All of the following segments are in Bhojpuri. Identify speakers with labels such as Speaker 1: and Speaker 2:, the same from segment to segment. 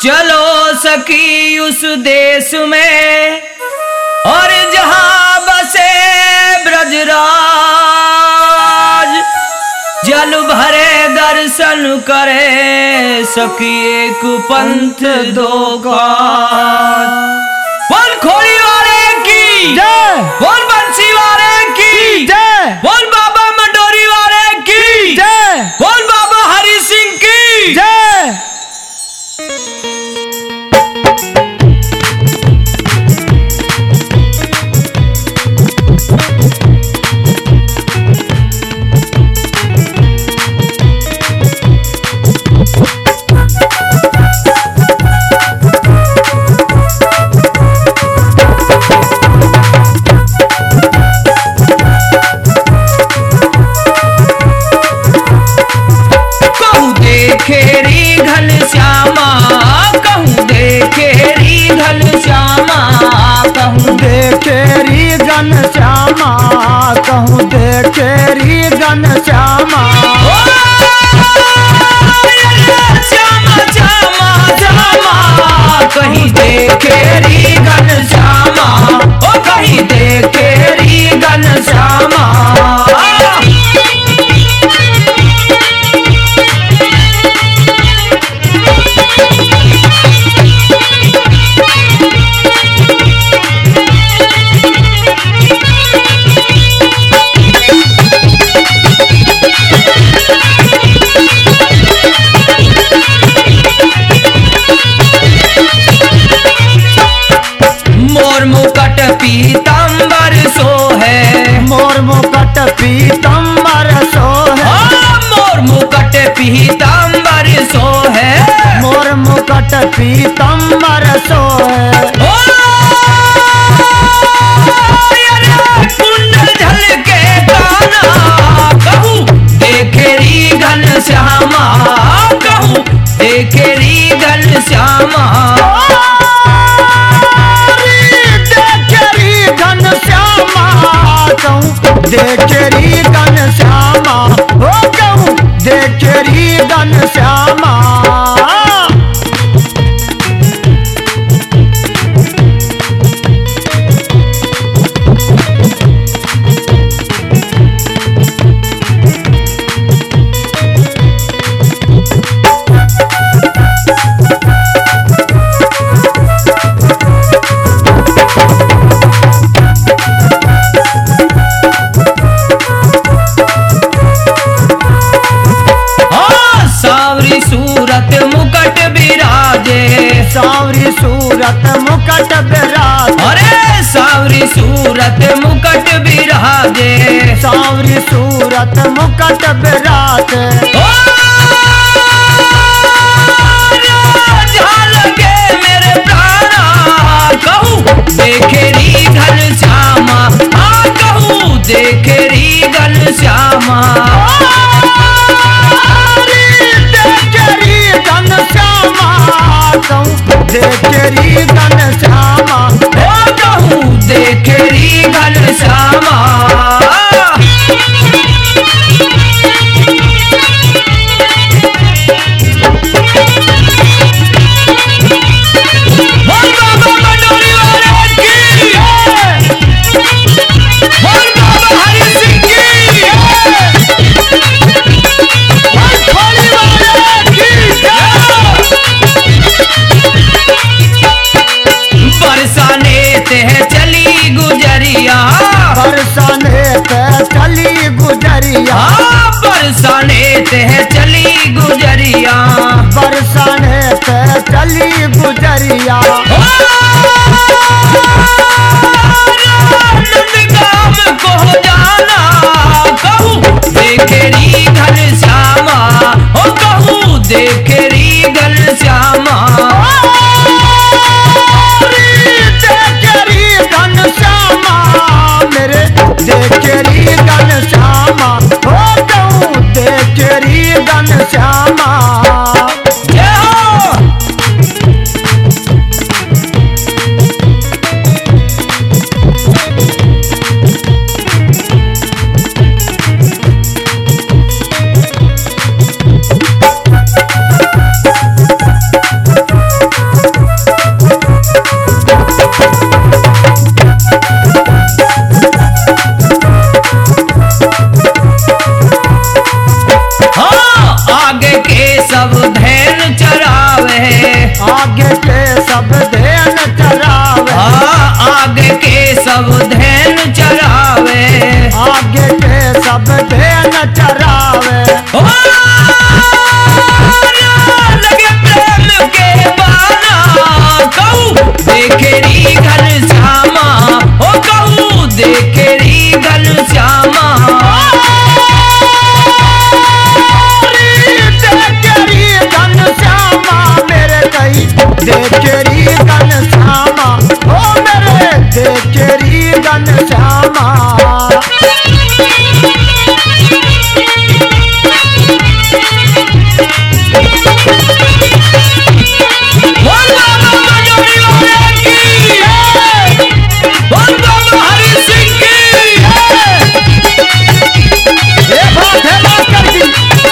Speaker 1: चलो सखी उस देश में और जहां बसे ब्रजराज, जल भरे दर्शन करे सखी एक पंथ दो काज। बोल खोड़ी वाले की
Speaker 2: जय,
Speaker 1: बोल बंसी वाले की
Speaker 2: जय,
Speaker 1: बोल बाबा मंडोरी वाले की
Speaker 2: जय,
Speaker 1: बोल बाबा हरि सिंह की
Speaker 2: जय।
Speaker 1: खेरी घन श्यामा कहूँ देखेरी घन श्यामा, कहूँ
Speaker 2: देखेरी घन श्यामा, कहूँ देखेरी घन श्यामा।
Speaker 1: श्यामा श्यामा श्यामा कहीं देखेरी घन श्यामा, ओ कहीं देखेरी घन श्यामा। मोर मुकट पीताम्बर सोहे,
Speaker 2: मोर मुकट पीताम्बर सोहे,
Speaker 1: मोर मुकट पीताम्बर सोहे,
Speaker 2: मोर मुकट पीताम्बर सोहे।
Speaker 1: कुंडल झलके काना कहूँ देखेरी घन श्यामा, कहूँ देखेरी घन श्यामा।
Speaker 2: देखेरी घन श्यामा, हो कहूँ देखेरी घन श्यामा।
Speaker 1: सूरत मुकट बिराजे,
Speaker 2: सावरी सूरत मुकट बिराजे,
Speaker 1: अरे सावरी सूरत मुकट बिराजे,
Speaker 2: सावरी सूरत मुकट बिराजे।
Speaker 1: लगे मेरे प्राणा कहूँ देखेरी घन श्यामा, हाँ कहूँ देखेरी घन श्यामा।
Speaker 2: देखेरी घन श्यामा,
Speaker 1: हो कहूँ देखेरी घन श्यामा। बोल बाबा मंडोरी वाले की, बोल बाबा हरि सिंह की, बोल खोली वाले की। बरसाने ते चली गुजरिया,
Speaker 2: बरसाने पे चली गुजरिया,
Speaker 1: बरसाने ते चली गुजरिया,
Speaker 2: बरसाने पे चली गुजरिया।
Speaker 1: नंदगाम को जाना कहूँ देखेरी घन श्यामा, ओ कहूँ देखेरी घन श्यामा।
Speaker 2: देखेरी घन श्यामा, हो कहूँ देखेरी घन श्यामा।
Speaker 1: जय हो।
Speaker 2: सब धेन चरावे,
Speaker 1: आगे के सब धैन चरावे।
Speaker 2: आगे के सब धेन चरावे।
Speaker 1: ओ लगे प्रेम के बाना, कहूँ देखेरी घनश्यामा, ओ कहूँ देखेरी घनश्यामा।
Speaker 2: देखेरी घनश्यामा मेरे कई, देखेरी घनश्यामा, ओ मेरे देखेरी घनश्यामा।
Speaker 1: बोल बाबा मजोरी वाले की, बोल बाबा हरि सिंह की।
Speaker 2: ये बात है बात कर दी।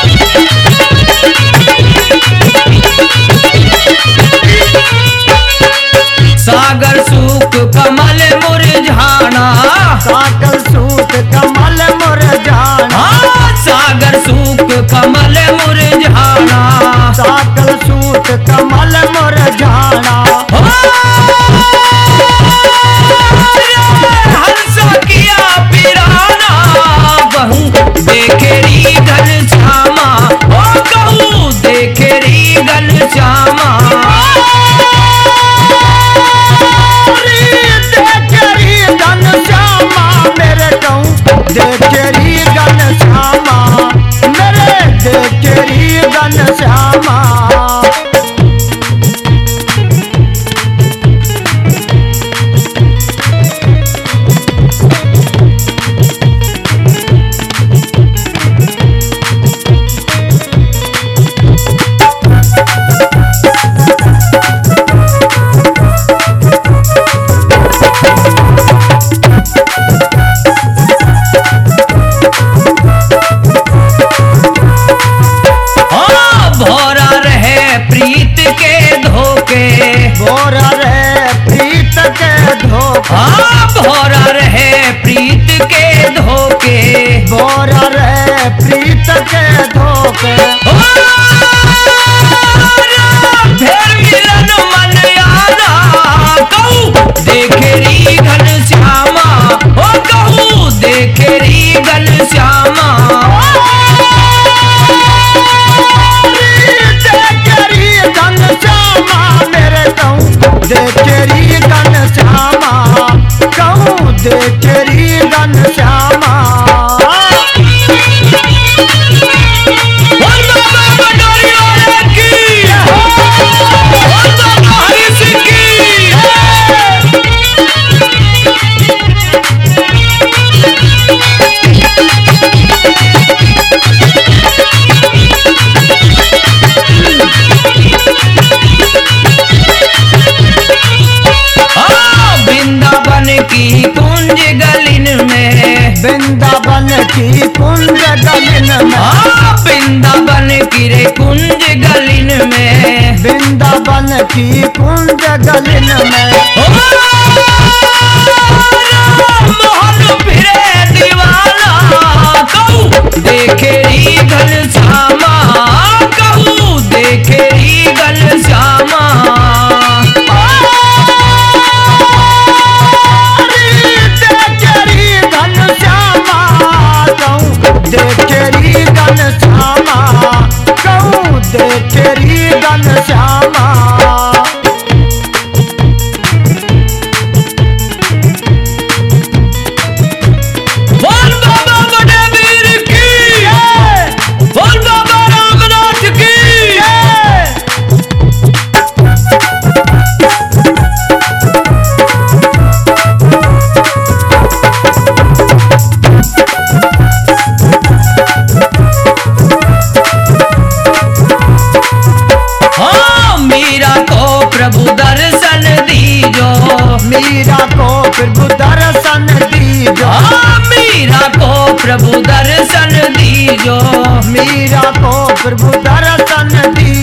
Speaker 1: सागर सूख कमल मुरझाना,
Speaker 2: सागर सूत कमल मुरझाना,
Speaker 1: सागर सूख कमल मुरझाना।
Speaker 2: सागर सूत कमल मुरझाना।
Speaker 1: हंस किया पिराना, बहू देखेरी घनश्यामा, ओ कहूँ देखेरी घनश्यामा।
Speaker 2: देखेरी घनश्यामा मेरे कहूँ, देखेरी घनश्यामा, मेरे देखेरी घनश्यामा।
Speaker 1: भोरा रहे प्रीत के धोखे,
Speaker 2: बोरा रे प्रीत के धोखे,
Speaker 1: भोरा रहे प्रीत के धोखे।
Speaker 2: बोरा रे प्रीत के धोखे।
Speaker 1: फिर मिलन मन आना, कहूँ देखेरी घनश्यामा, ओ कहूँ देखेरी घनश्यामा।
Speaker 2: देखेरी घनश्यामा मेरे कहूँ, देखेरी घनश्यामा, कहूँ देखेरी घनश्यामा।
Speaker 1: बोल बाबा मजोरी वाले की, बोल बाबा हरि सिंह की। वृंदावन की कुंज गलिन में,
Speaker 2: वृंदावन की कुंज गलिन में,
Speaker 1: वृंदावन की रे कुंज गलिन में।
Speaker 2: वृंदावन की कुंज गलिन में।
Speaker 1: मोहन फिरे दीवाना, कहूँ देखेरी घनश्यामा, कहूँ देखेरी घनश्यामा।
Speaker 2: देखेरी घनश्यामा, कहूँ देखेरी घनश्यामा, कहूँ देखेरी घनश्यामा।
Speaker 1: बोल बाबा बड़े वीर की, बोल बाबा रामनाथ की। मीरा को प्रभु दर्शन दीजो,
Speaker 2: मीरा को प्रभु दर्शन दीजो,
Speaker 1: मीरा को प्रभु दर्शन दीजो।
Speaker 2: मीरा को प्रभु दर्शन दीजो।